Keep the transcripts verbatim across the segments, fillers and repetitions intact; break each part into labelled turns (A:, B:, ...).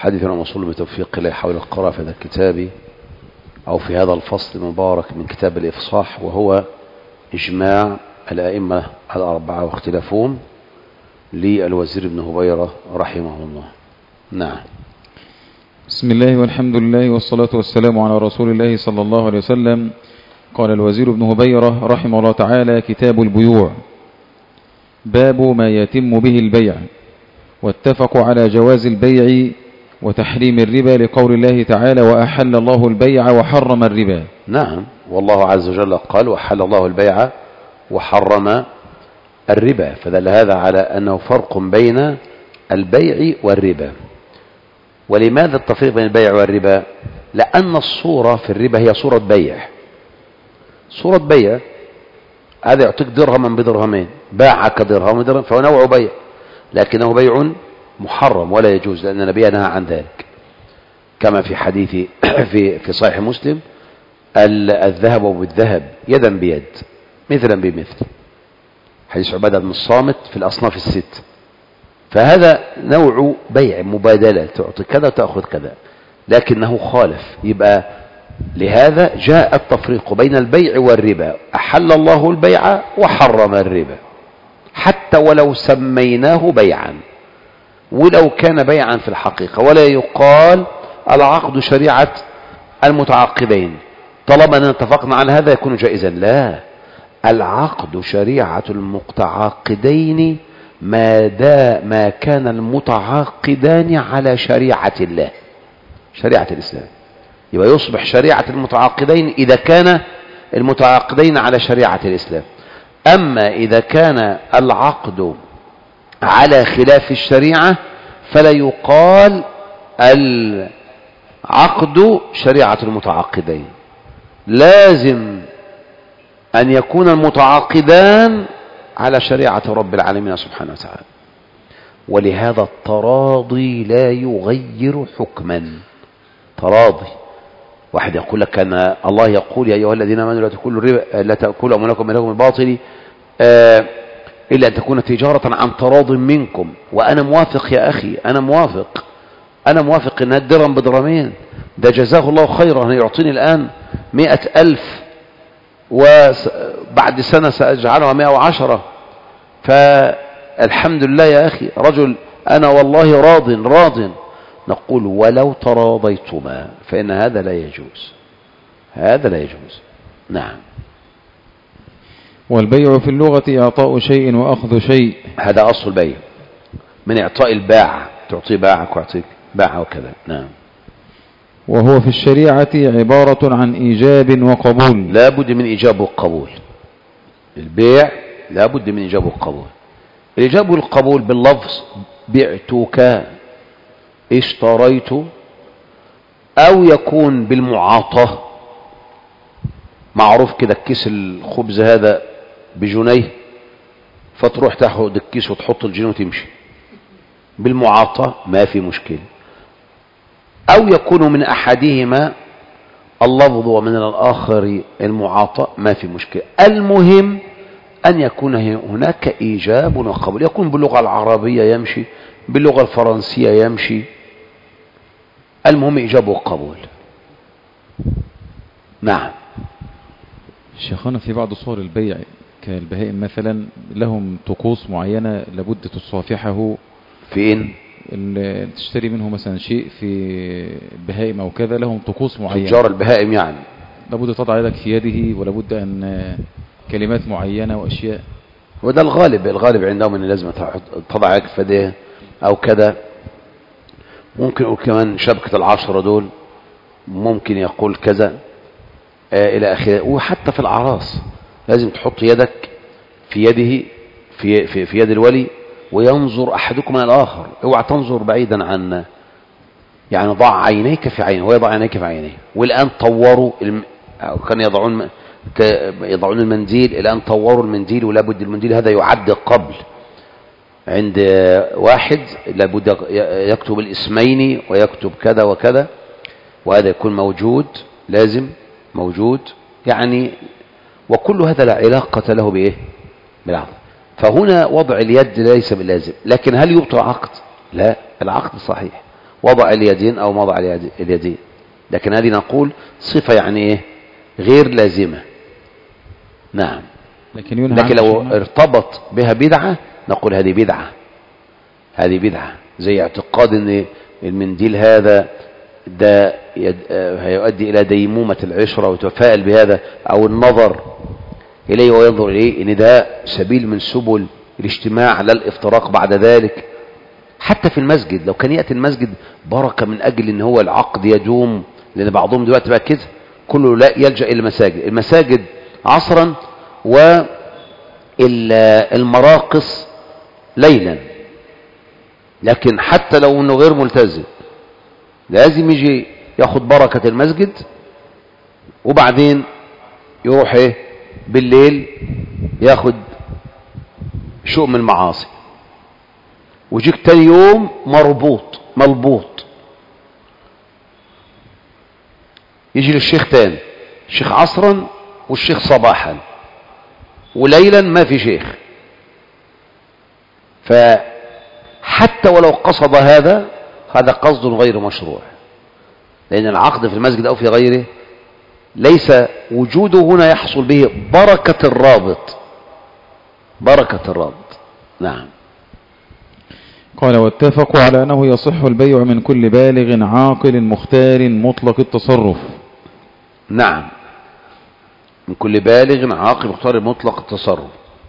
A: حديثنا موصول بتوفيق الله حول القراءة في هذا الكتاب أو في هذا الفصل المبارك من كتاب الإفصاح، وهو إجماع الأئمة الأربعة واختلافهم للوزير بن هبيرة رحمه الله. نعم.
B: بسم الله والحمد لله والصلاة والسلام على رسول الله صلى الله عليه وسلم. قال الوزير بن هبيرة رحمه الله تعالى: كتاب البيوع، باب ما يتم به البيع. واتفقوا على جواز البيع وتحريم الربا لقول الله تعالى: وأحل الله البيع وحرم الربا.
A: نعم، والله عز وجل قال: وحل الله البيع وحرم الربا، فدل هذا على أنه فرق بين البيع والربا. ولماذا التفريق بين البيع والربا؟ لأن الصورة في الربا هي صورة بيع، صورة بيع. هذا يعطيك درهما بدرهمين، باعك درهم بدرهم، فهو نوع بيع، لكنه بيع محرم ولا يجوز، لأن النبي نهى عن ذلك، كما في حديث في في صحيح مسلم: الذهب بالذهب يدا بيد مثلا بمثل، حديث عبادة بن الصامت في الأصناف الست. فهذا نوع بيع مبادلة، تعطي كذا تأخذ كذا، لكنه خالف. يبقى لهذا جاء التفريق بين البيع والربا: أحل الله البيع وحرم الربا، حتى ولو سميناه بيعا، ولو كان بيعا في الحقيقة. ولا يقال العقد شريعة المتعاقدين، طالما أننا اتفقنا على هذا يكون جائزا. لا، العقد شريعة المتعاقدين ما دا ما كان المتعاقدان على شريعة الله، شريعة الإسلام. يبقى يصبح شريعة المتعاقدين إذا كان المتعاقدين على شريعة الإسلام. أما إذا كان العقد على خلاف الشريعة فلا يقال العقد شريعة المتعاقدين، لازم أن يكون المتعاقدان على شريعة رب العالمين سبحانه وتعالى. ولهذا التراضي لا يغير حكما. تراضي، واحد يقول لك أن الله يقول: يا أيها الذين آمنوا لا تأكلوا الربا لا تأكلوا أموالكم بينكم بالباطل آه إلا أن تكون تجارة عن تراض منكم. وأنا موافق يا أخي، أنا موافق أنا موافق إن الدرهم بدرمين، ده جزاه الله خيرا، يعطيني الآن مئة ألف وبعد سنة سأجعلها مئة وعشرة، فالحمد لله يا أخي، رجل أنا والله راض راض. نقول: ولو تراضيتما فإن هذا لا يجوز، هذا لا يجوز. نعم.
B: والبيع في اللغة إعطاء شيء وأخذ شيء،
A: هذا أصل البيع، من إعطاء الباع، تعطي باعك وأعطيك باع وكذا. نعم.
B: وهو في الشريعة عبارة عن إيجاب وقبول،
A: لا بد من إيجاب وقبول. البيع لا بد من إيجاب وقبول. الإيجاب والقبول باللفظ: بعتك، اشتريت، أو يكون بالمعاطاة. معروف كده كيس الخبز هذا بجنيه، فتروح تاخد الكيس وتحط الجنيه وتمشي. بالمعاطاة ما في مشكلة. أو يكون من أحدهما اللفظ ومن الآخر المعاطاة، ما في مشكلة. المهم أن يكون هناك إيجاب وقبول، يكون باللغة العربية يمشي، باللغة الفرنسية يمشي، المهم إيجاب وقبول. نعم.
B: شيخنا، في بعض صور البيع كالبهائم مثلا لهم طقوس معينة لابد تصافحه.
A: فين؟
B: تشتري منه مثلا شيء في بهائم أو كذا، لهم طقوس معينة.
A: تجار البهائم يعني
B: لابد تضع يدك في يده، ولابد أن كلمات معينة وأشياء.
A: وده الغالب، الغالب عندهم أن لازم تضع يدك في يده أو كذا. ممكن يقول كمان شبكة العشرة دول، ممكن يقول كذا آه إلى آخره. وحتى في الأعراس لازم تحط يدك في يده، في, في, في يد الولي، وينظر أحدكم من الآخر. اوعى تنظر بعيدا عن، يعني ضع عينيك في عينه ويضع عينيك في عينيه. والآن طوروا الم... كان يضعون يضعون المنديل، الآن طوروا المنديل، ولا بد المنديل هذا يعد قبل عند واحد، لابد يكتب الاسمين ويكتب كذا وكذا، وهذا يكون موجود، لازم موجود يعني. وكل هذا لا علاقة له بإيه؟ بالعقد. فهنا وضع اليد ليس باللازم. لكن هل يبطل عقد؟ لا، العقد صحيح وضع اليدين أو موضع اليدين، لكن هذه نقول صفة يعني إيه؟ غير لازمة. نعم.
B: لكن,
A: لكن لو ارتبط بها بدعة نقول هذه بدعة، هذه بدعة، زي اعتقاد ان المنديل هذا ده هيؤدي الى ديمومة العشرة وتفائل بهذا، او النظر اليه وينظر اليه ان ده سبيل من سبل الاجتماع لا الافتراق بعد ذلك. حتى في المسجد لو كان يأتي المسجد بركة من اجل ان هو العقد يدوم، لان بعضهم دلوقتي بقى كده كله لا يلجأ الى المساجد، المساجد عصرا والمراقص ليلا. لكن حتى لو انه غير ملتزم لازم يجي ياخد بركة المسجد، وبعدين يروح ايه بالليل ياخد شؤم المعاصي، ويجيك تاني يوم مربوط ملبوط. يجي للشيخ تاني، الشيخ عصرا والشيخ صباحا، وليلا ما في شيخ. فحتى ولو قصد هذا هذا قصد غير مشروع، لأن العقد في المسجد أو في غيره ليس وجوده هنا يحصل به بركة الرابط، بركة الرابط. نعم.
B: قال واتفقوا على أنه يصح البيع من كل بالغ عاقل مختار مطلق التصرف.
A: نعم، من كل بالغ عاقل مختار مطلق التصرف.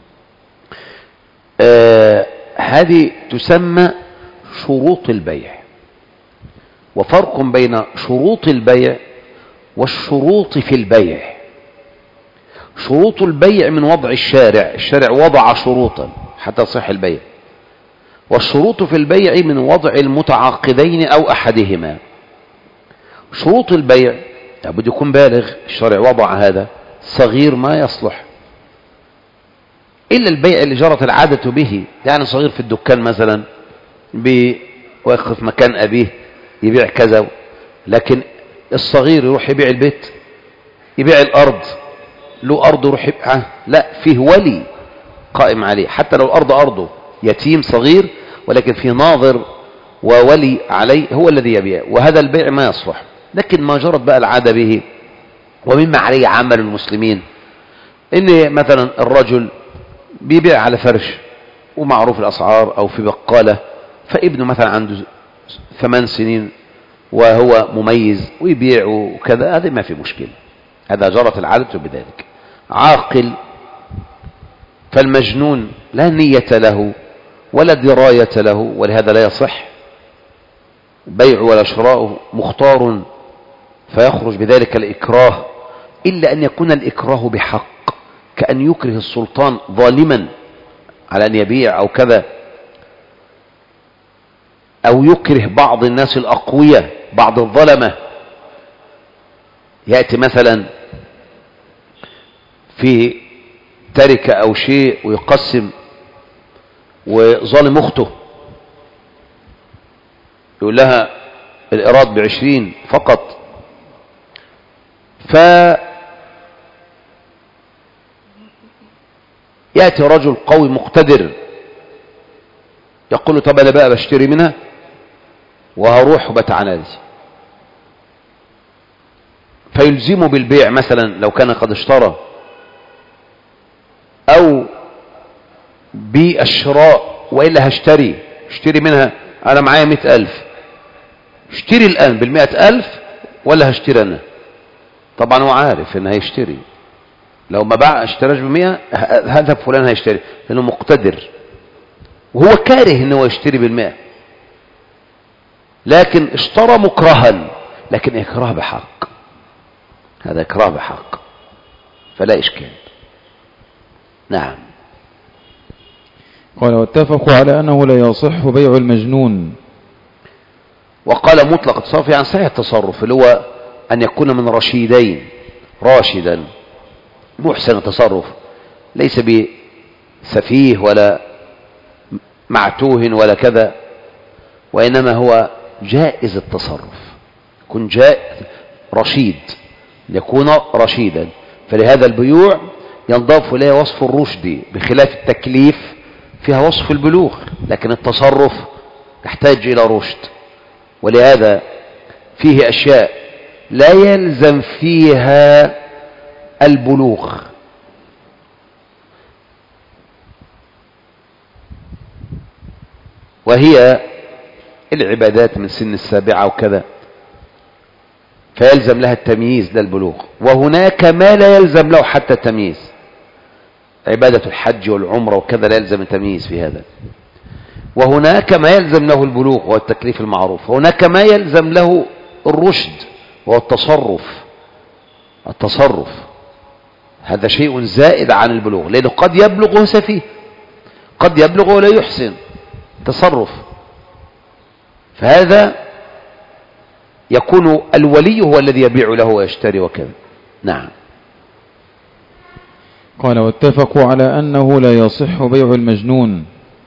A: آه هذه تسمى شروط البيع، وفرق بين شروط البيع والشروط في البيع. شروط البيع من وضع الشارع، الشارع وضع شروطا حتى يصح البيع، والشروط في البيع من وضع المتعاقدين أو أحدهما. شروط البيع لابد يكون بالغ، الشارع وضع هذا، صغير ما يصلح إلا البيع اللي جرت العادة به، يعني صغير في الدكان مثلا بيوقف مكان أبيه يبيع كذا، لكن الصغير يروح يبيع البيت، يبيع الأرض، له أرض يروح يبيعها، لا، فيه ولي قائم عليه، حتى لو الأرض أرضه، يتيم صغير ولكن فيه ناظر وولي عليه هو الذي يبيع، وهذا البيع ما يصلح. لكن ما جرت بقى العادة به، ومما عليه عمل المسلمين، إن مثلا الرجل بيبيع على فرش ومعروف الأسعار، أو في بقالة، فابنه مثلا عنده ثمان سنين وهو مميز ويبيع وكذا، هذا ما في مشكلة، هذا جرت العادة بذلك. عاقل، فالمجنون لا نية له ولا دراية له، ولهذا لا يصح بيع ولا شراء. مختار فيخرج بذلك الإكراه، إلا أن يكون الإكراه بحق، كأن يكره السلطان ظالما على أن يبيع أو كذا، أو يكره بعض الناس الأقوياء، بعض الظلمة، يأتي مثلا في تركة أو شيء ويقسم وظالم أخته، يقول لها الإيراد بعشرين فقط، فيأتي رجل قوي مقتدر يقول له طب أنا بقى بشتري منها وهروح وبتعنادي، فيلزمه بالبيع مثلا لو كان قد اشترى، أو بالشراء، وإلا هشتري اشتري منها، أنا معايا مئة ألف، اشتري الآن بالمئة ألف ولا هشتري أنا؟ طبعا هو عارف إنه هيشتري، لو ما باع اشتراش بمئة هذا فلان هيشتري، لأنه مقتدر وهو كاره إنه يشتري بالمئة، لكن اشترى مكرها، لكن إكراه بحق، هذا إكراه بحق فلا إشكال. نعم.
B: قال واتفقوا على أنه لا يصح بيع المجنون.
A: وقال مطلق التصرف يعني صحيح التصرف، اللي هو أن يكون من رشيدين، راشدا محسن التصرف، ليس بسفيه ولا معتوه ولا كذا، وإنما هو جائز التصرف، يكون جائز رشيد، يكون رشيدا. فلهذا البيوع ينضاف إليه وصف الرشد، بخلاف التكليف فيها وصف البلوغ، لكن التصرف يحتاج إلى رشد. ولهذا فيه أشياء لا يلزم فيها البلوغ، وهي العبادات من سن السابعة وكذا، فيلزم لها التمييز للبلوغ. وهناك ما لا يلزم له حتى التمييز، عبادة الحج والعمرة وكذا لا يلزم التمييز في هذا. وهناك ما يلزم له البلوغ وهو التكليف المعروف، وهناك ما يلزم له الرشد وهو التصرف. التصرف هذا شيء زائد عن البلوغ، لأنه قد يبلغ وهو سفيه، قد يبلغ ولا يحسن تصرف، فهذا يكون الولي هو الذي يبيع له ويشتري وكذا. نعم.
B: قال واتفقوا على أنه لا يصح بيع المجنون،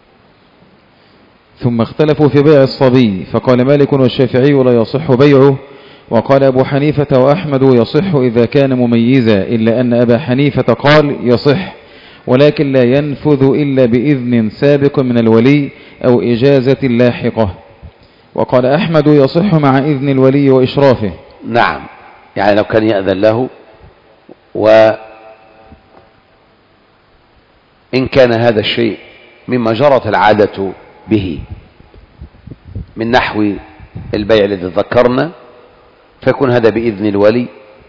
B: ثم اختلفوا في بيع الصبي، فقال مالك والشافعي لا يصح بيعه، وقال أبو حنيفة وأحمد يصح إذا كان مميزا، إلا أن أبا حنيفة قال يصح ولكن لا ينفذ إلا بإذن سابق من الولي أو إجازة لاحقة، وقال أحمد يصح مع إذن الولي وإشرافه.
A: نعم، يعني لو كان يأذن له، وإن كان هذا الشيء مما جرت العادة به من نحو البيع الذي ذكرنا، فيكون هذا بإذن الولي،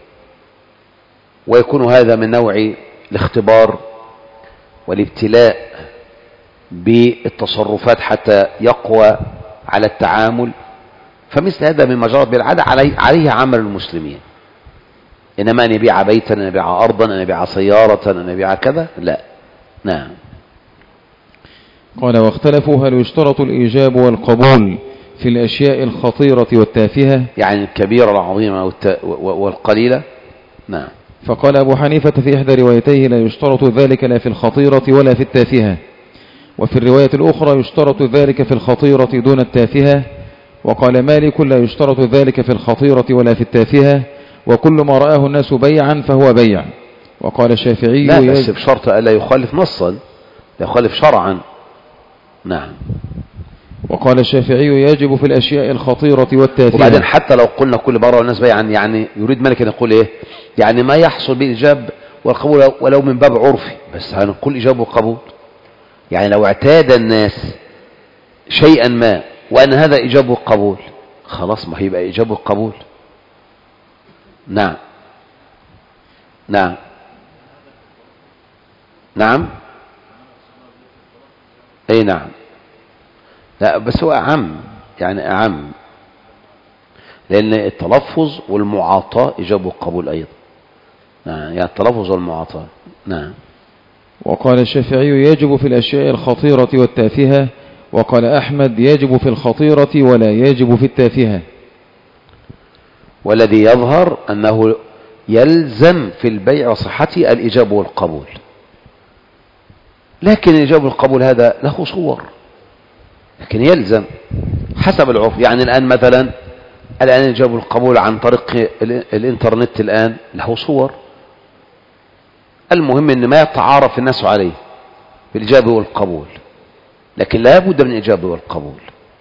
A: ويكون هذا من نوع الاختبار والابتلاء بالتصرفات حتى يقوى على التعامل. فمثل هذا مما جرت بالعادة عليه, عليه عمل المسلمين، إنما أن يبيع بيتا، أن يبيع أرضا، أن يبيع سيارة، أن يبيع كذا، لا. نعم.
B: قال واختلفوا هل يشترط الإيجاب والقبول في الأشياء الخطيرة والتافهة،
A: يعني الكبيرة العظيمة والقليلة. نعم.
B: فقال أبو حنيفة في إحدى روايتيه لا يشترط ذلك لا في الخطيرة ولا في التافهة، وفي الرواية الأخرى يشترط ذلك في الخطيرة دون التافهة، وقال مالك لا يشترط ذلك في الخطيرة ولا في التافهة، وكل ما رآه الناس بيعا فهو بيع. وقال الشافعي
A: لا بس بشرط ألا يخالف نصا، لا يخالف شرعا. نعم.
B: وقال الشافعي يجب في الأشياء الخطيرة والتافهة.
A: وبعدين حتى لو قلنا كل مرة والناس بيعا، يعني يريد مالك أن يقول إيه؟ يعني ما يحصل بالإجاب والقبول ولو من باب عرفي، بس هنقول إجاب وقبول. يعني لو اعتاد الناس شيئا ما وأن هذا إجاب وقبول، خلاص ما هيبقى إجاب وقبول. نعم. نعم. نعم. أي نعم. لا بس هو أعم، يعني أعم، لأن التلفظ والمعاطاة إجاب وقبول أيضا. نعم، يعني التلفظ والمعاطاة. نعم.
B: وقال الشافعي يجب في الأشياء الخطيرة والتافهة، وقال أحمد يجب في الخطيرة ولا يجب في التافهة.
A: والذي يظهر أنه يلزم في البيع وصحته الإجاب والقبول، لكن الإجاب والقبول هذا له صور، لكن يلزم حسب العرف. يعني الآن مثلا الآن الإجاب والقبول عن طريق الإنترنت الآن له صور، المهم أن ما يتعارف الناس عليه بالإجابة والقبول، لكن لا بد من الإجابة والقبول،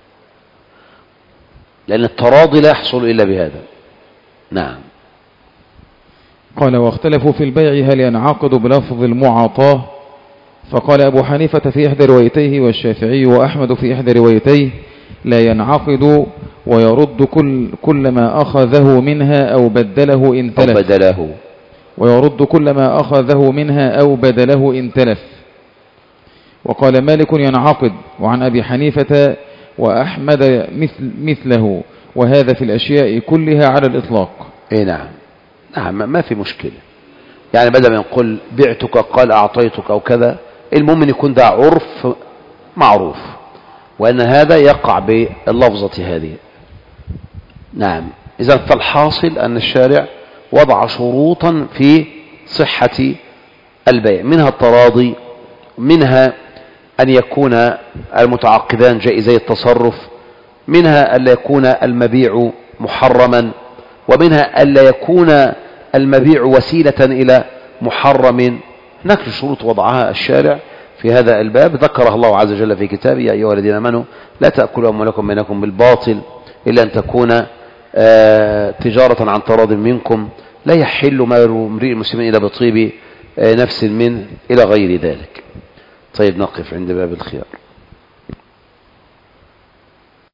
A: لأن التراضي لا يحصل إلا بهذا. نعم.
B: قال واختلفوا في البيع هل ينعقد بلفظ المعاطاة، فقال أبو حنيفة في إحدى روايتيه والشافعي وأحمد في إحدى روايتيه لا ينعقد، ويرد كل, كل ما أخذه منها أو بدله إن تلف،
A: أو بدله
B: ويرد كل ما أخذه منها أو بدله إن تلف. وقال مالك ينعقد، وعن أبي حنيفة وأحمد مثل مثله، وهذا في الأشياء كلها على الإطلاق.
A: إيه نعم. نعم ما في مشكلة، يعني بدل ما نقول بعتك قال أعطيتك أو كذا، المهم أن يكون ده عرف معروف، وأن هذا يقع باللفظة هذه. نعم. إذا فالحاصل أن الشارع وضع شروطا في صحة البيع، منها التراضي، منها أن يكون المتعاقدان جائزي التصرف، منها ألا يكون المبيع محرما، ومنها ألا يكون المبيع وسيلة إلى محرم. هناك شروط وضعها الشارع في هذا الباب ذكرها الله عز وجل في كتابه: يا أيها الذين آمنوا لا تأكلوا أموالكم بينكم بالباطل إلا أن تكون تجارة عن تراض منكم، لا يحل مال امرئ المسلمين إلا بطيب نفس منه إلى غير ذلك. طيب نقف عند باب الخيار.